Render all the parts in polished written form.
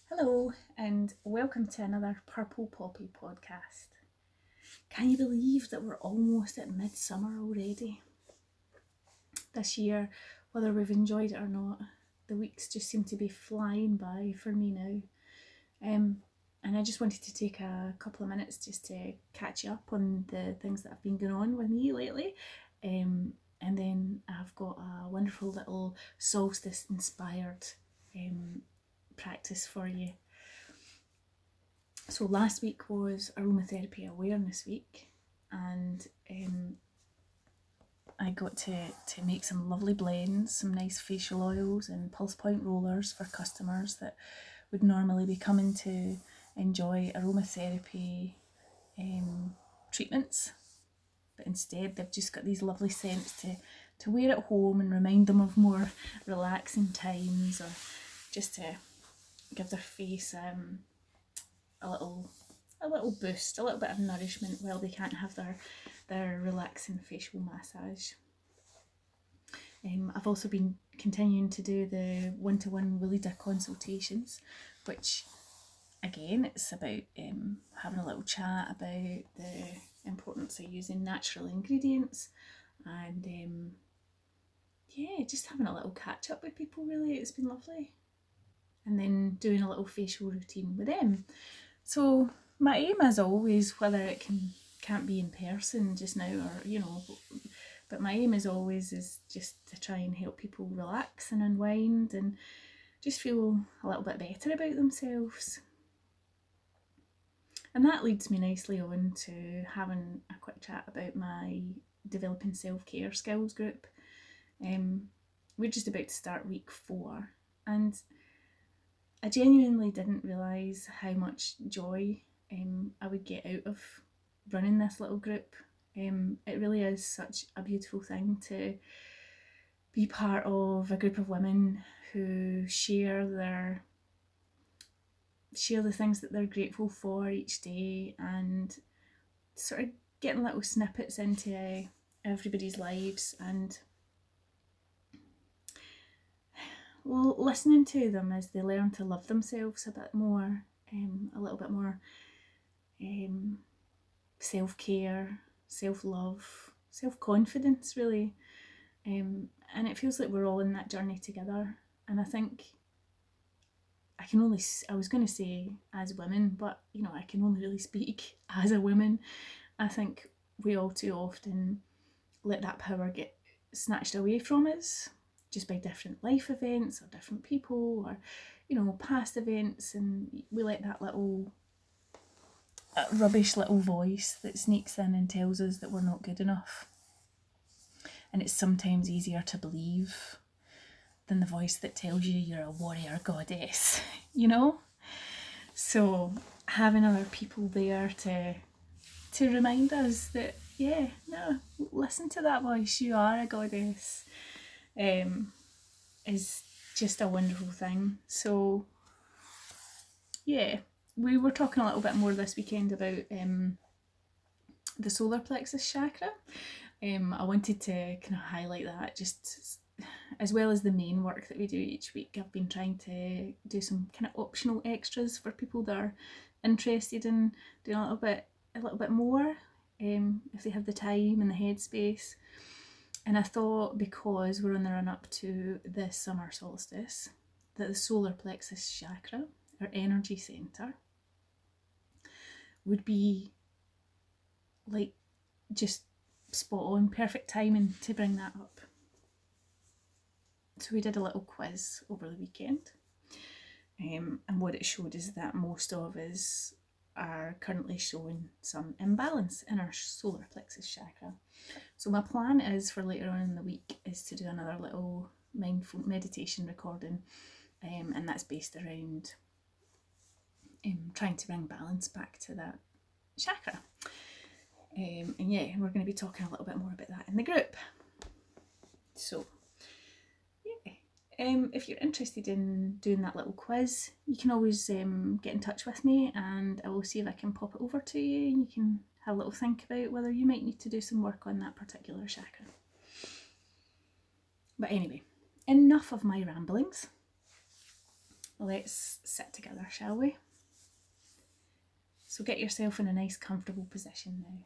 Hello, and welcome to another Purple Poppy podcast. Can you believe that we're almost at midsummer already? This year, whether we've enjoyed it or not, the weeks just seem to be flying by for me now. And I just wanted to take a couple of minutes just to catch you up on the things that have been going on with me lately. And then I've got a wonderful little solstice inspired practice for you. So last week was Aromatherapy Awareness Week, and I got to make some lovely blends, some nice facial oils and pulse point rollers for customers that would normally be coming to enjoy aromatherapy treatments, but instead they've just got these lovely scents to wear at home and remind them of more relaxing times, or just to give their face a little boost, a little bit of nourishment while they can't have their relaxing facial massage. I've also been continuing to do the one-to-one Willida consultations, which again it's about having a little chat about the importance of using natural ingredients and just having a little catch up with people. Really, it's been lovely. And then doing a little facial routine with them. So my aim, as always, whether it can't be in person just now, or but my aim as always is just to try and help people relax and unwind and just feel a little bit better about themselves. And that leads me nicely on to having a quick chat about my Developing Self-Care Skills group. We're just about to start week 4, and I genuinely didn't realise how much joy I would get out of running this little group. It really is such a beautiful thing to be part of a group of women who share the things that they're grateful for each day, and sort of getting little snippets into everybody's lives and listening to them as they learn to love themselves a bit more, a little bit more self-care, self-love, self-confidence really. And it feels like we're all in that journey together. And I think I was going to say as women, but I can only really speak as a woman. I think we all too often let that power get snatched away from us just by different life events or different people or past events, and we let that little rubbish little voice that sneaks in and tells us that we're not good enough. And it's sometimes easier to believe than the voice that tells you you're a warrior goddess, So having other people there to remind us that, listen to that voice, you are a goddess, is just a wonderful thing. So we were talking a little bit more this weekend about the solar plexus chakra. I wanted to kind of highlight that, just as well as the main work that we do each week. I've been trying to do some kind of optional extras for people that are interested in doing a little bit more, if they have the time and the headspace. And I thought, because we're on the run up to the summer solstice, that the solar plexus chakra, our energy centre, would be like just spot on, perfect timing to bring that up. So we did a little quiz over the weekend, and what it showed is that most of us are currently showing some imbalance in our solar plexus chakra. So my plan is for later on in the week is to do another little mindful meditation recording, and that's based around trying to bring balance back to that chakra. And we're going to be talking a little bit more about that in the group. So if you're interested in doing that little quiz, you can always get in touch with me, and I will see if I can pop it over to you, and you can have a little think about whether you might need to do some work on that particular chakra. But anyway, enough of my ramblings. let's sit together, shall we? So get yourself in a nice comfortable position now.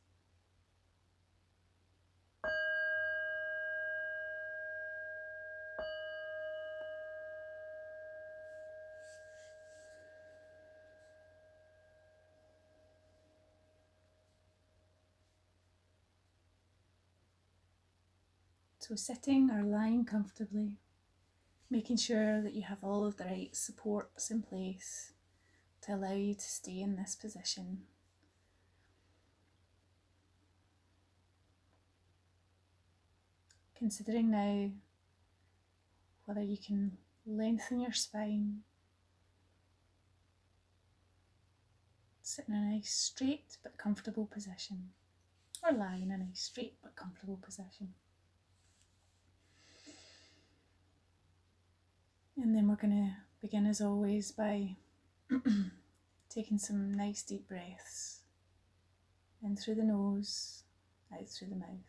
So sitting or lying comfortably, making sure that you have all of the right supports in place to allow you to stay in this position. Considering now whether you can lengthen your spine, sit in a nice straight but comfortable position, or lie in a nice straight but comfortable position. And then we're going to begin as always by taking some nice deep breaths in through the nose, out through the mouth.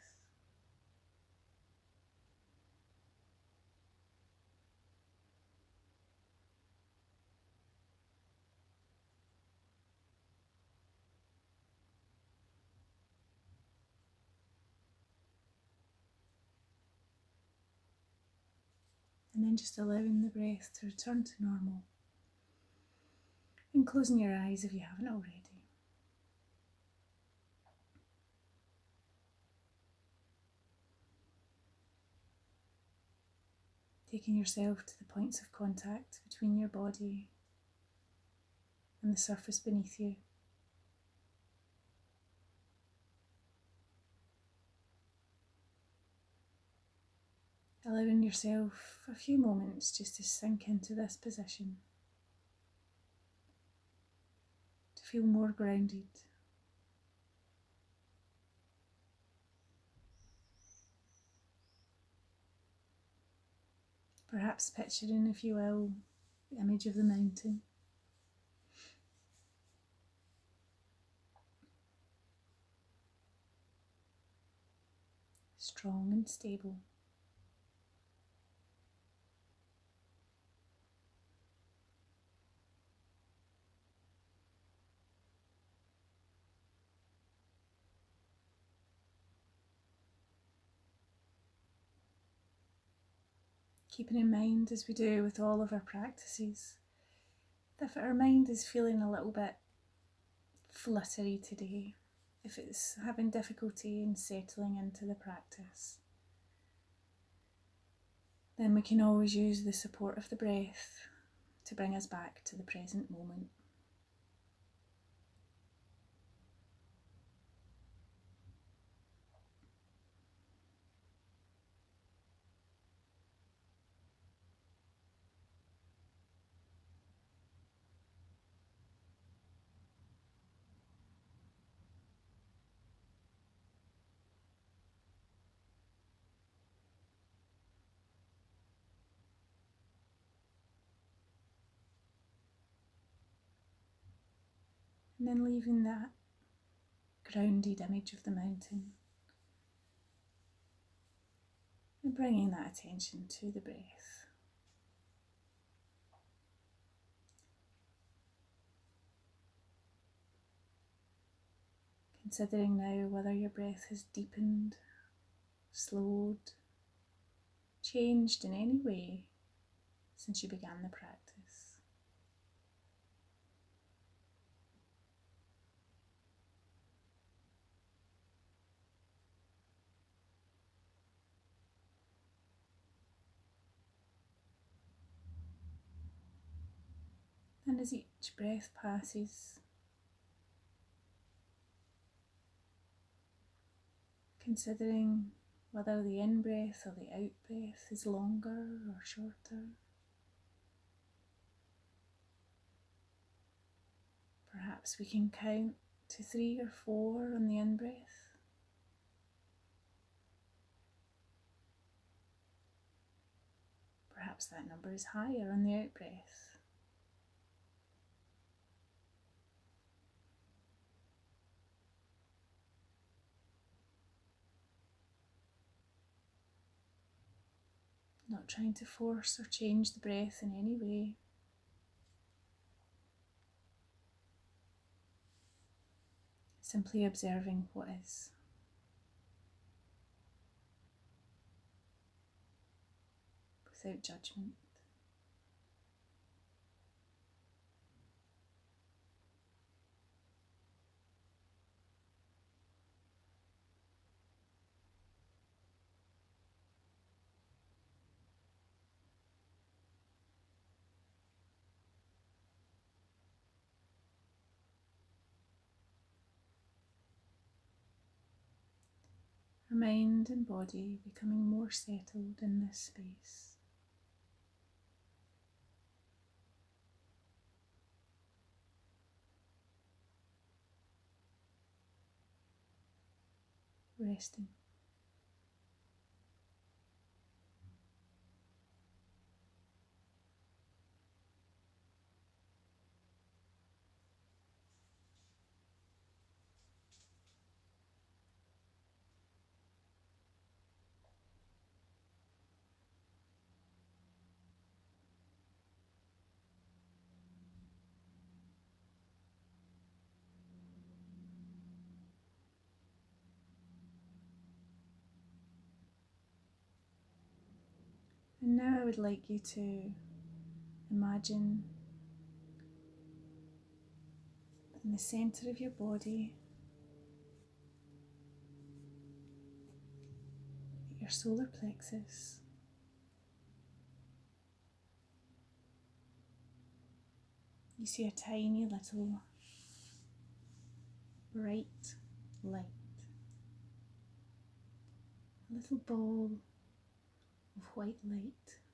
And then just allowing the breath to return to normal. And closing your eyes if you haven't already. Taking yourself to the points of contact between your body and the surface beneath you. Allowing yourself a few moments just to sink into this position, to feel more grounded. Perhaps picturing, if you will, the image of the mountain. Strong and stable. Keeping in mind, as we do with all of our practices, that if our mind is feeling a little bit fluttery today, if it's having difficulty in settling into the practice, then we can always use the support of the breath to bring us back to the present moment. And then leaving that grounded image of the mountain and bringing that attention to the breath. Considering now whether your breath has deepened, slowed, changed in any way since you began the practice. And as each breath passes, considering whether the in-breath or the out-breath is longer or shorter. Perhaps we can count to 3 or 4 on the in-breath. Perhaps that number is higher on the out-breath. Not trying to force or change the breath in any way, Simply observing what is. Without judgment. Our mind and body becoming more settled in this space. Resting. And now I would like you to imagine in the centre of your body, your solar plexus, you see a tiny little bright light, a little ball of white light.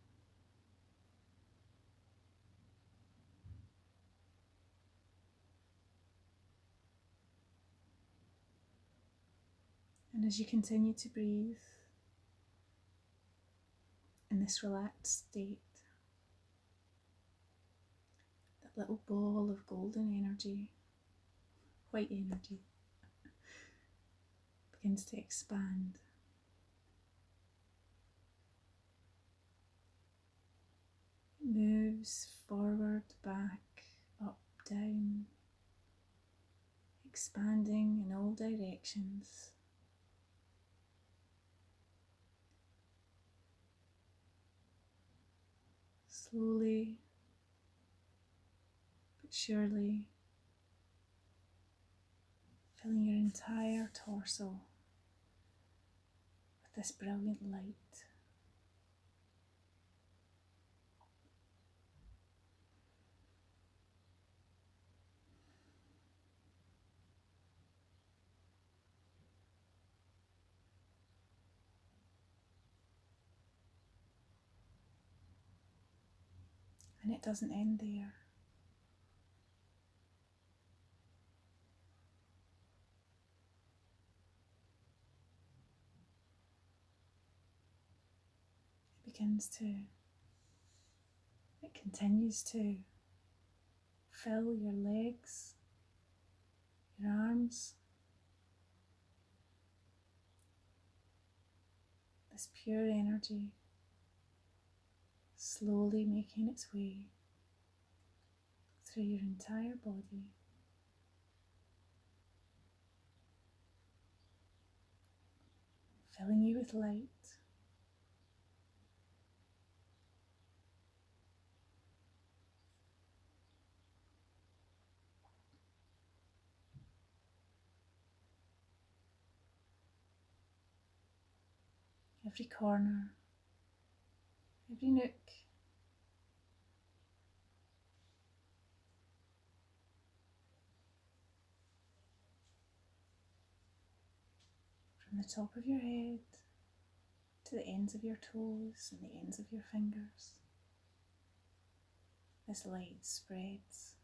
And as you continue to breathe in this relaxed state, that little ball of golden energy, white energy, begins to expand. It moves forward, back, up, down, expanding in all directions. Slowly but surely filling your entire torso with this brilliant light. And it doesn't end there. It continues to fill your legs, your arms, this pure energy slowly making its way through your entire body, filling you with light. Every corner, every nook, from the top of your head to the ends of your toes and the ends of your fingers. This light spreads.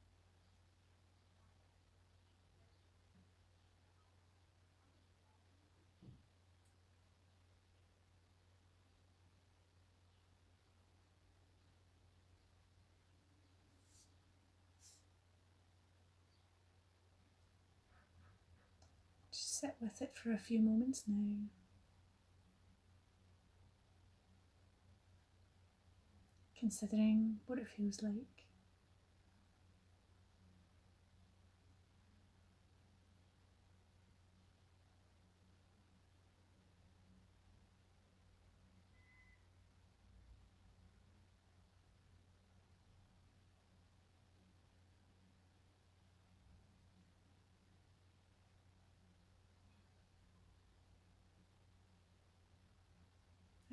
Just sit with it for a few moments now. Considering what it feels like.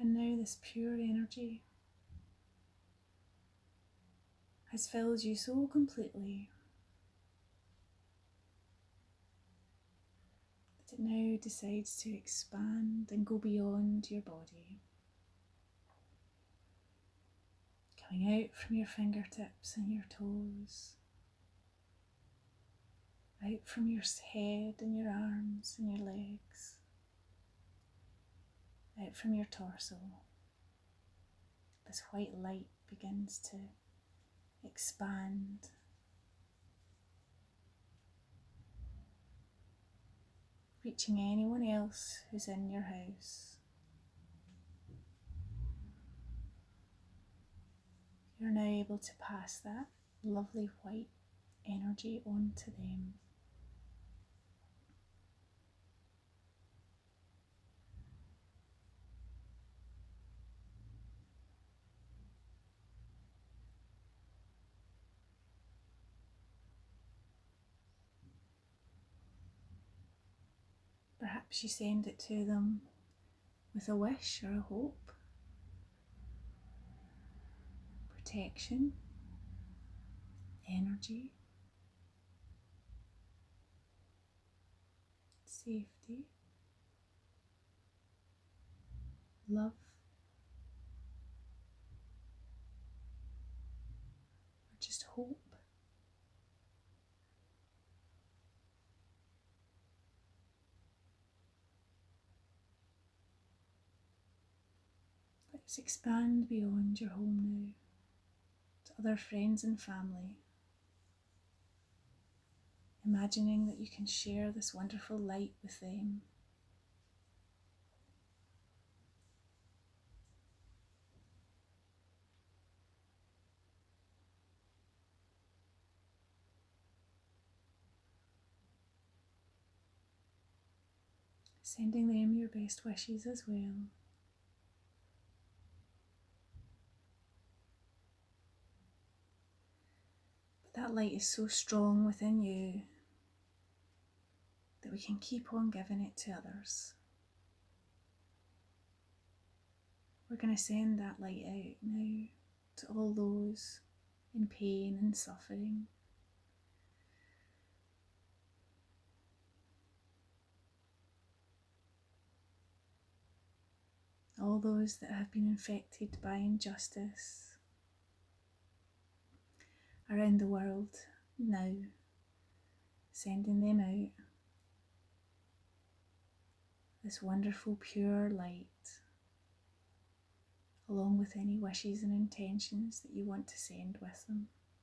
And now this pure energy has filled you so completely that it now decides to expand and go beyond your body, coming out from your fingertips and your toes, out from your head and your arms and your legs, out from your torso. This white light begins to expand, reaching anyone else who's in your house. You're now able to pass that lovely white energy on to them. Perhaps you send it to them with a wish or a hope, protection, energy, safety, love, or just hope. Let's expand beyond your home now to other friends and family, imagining that you can share this wonderful light with them. Sending them your best wishes as well. But that light is so strong within you that we can keep on giving it to others. We're going to send that light out now to all those in pain and suffering. All those that have been infected by injustice around the world now, sending them out this wonderful pure light, along with any wishes and intentions that you want to send with them.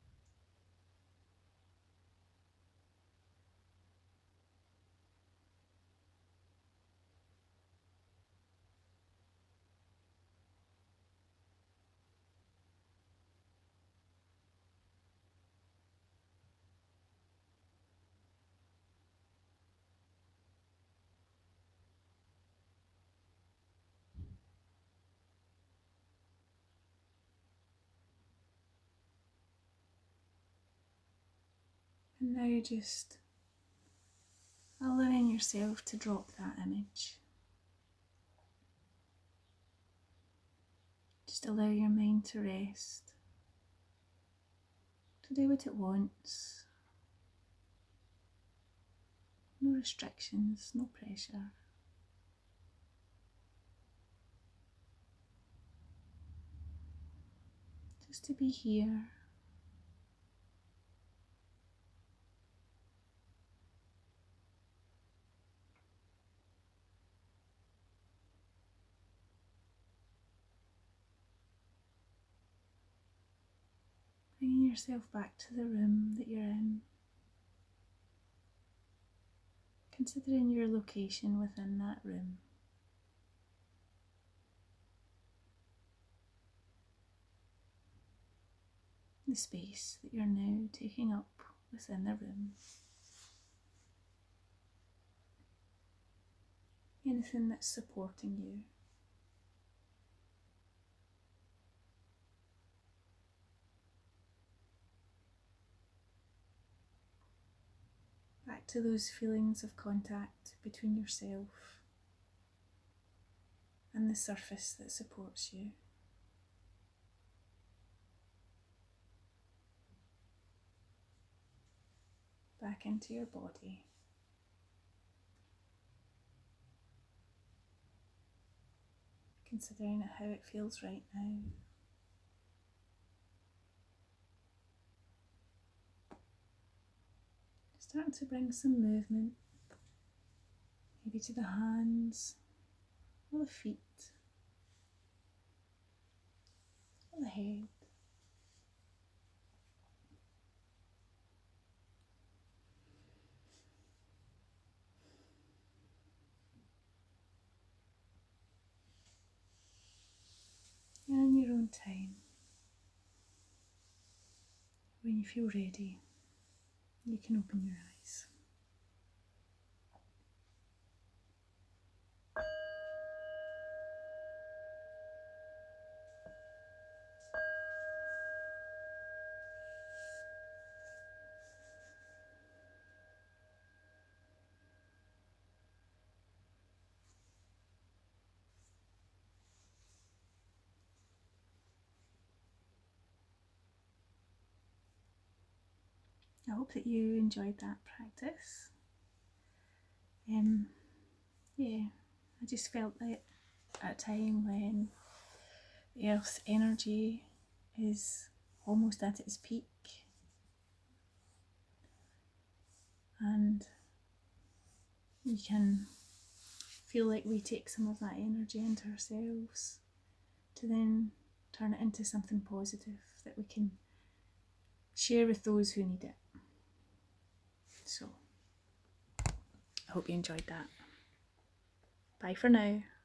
And now just allowing yourself to drop that image. Just allow your mind to rest, to do what it wants. No restrictions, no pressure. Just to be here. Bringing yourself back to the room that you're in. Considering your location within that room. The space that you're now taking up within the room. Anything that's supporting you. Back to those feelings of contact between yourself and the surface that supports you. Back into your body. Considering how it feels right now. Starting to bring some movement, maybe to the hands, or the feet, or the head. And in your own time, when you feel ready, you can open your eyes. I hope that you enjoyed that practice. Yeah, I just felt that at a time when the Earth's energy is almost at its peak, and we can feel like we take some of that energy into ourselves to then turn it into something positive that we can share with those who need it. So I hope you enjoyed that. Bye for now.